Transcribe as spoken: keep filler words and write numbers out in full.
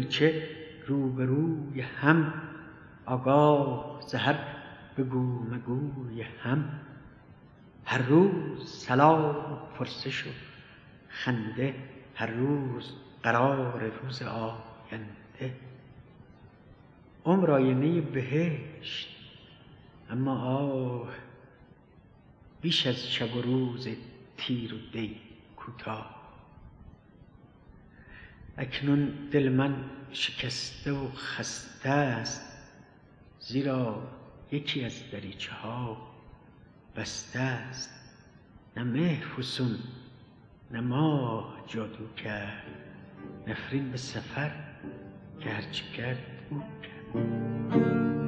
دریچه روبروی هم، آگاه ز هر بگو مگوی هم. هر روز سلام و پرسش و خنده، هر روز قرار روز آینده. عمر آینه بهشت، اما آه بیش از شب و روز تیر و دی کوتاه. اکنون دل من شکسته و خسته است، زیرا یکی از دریچه ها بسته است. نه مهر فسون نه ماه جادو کرد، نفرین به سفر که هرچه کرد او کرد.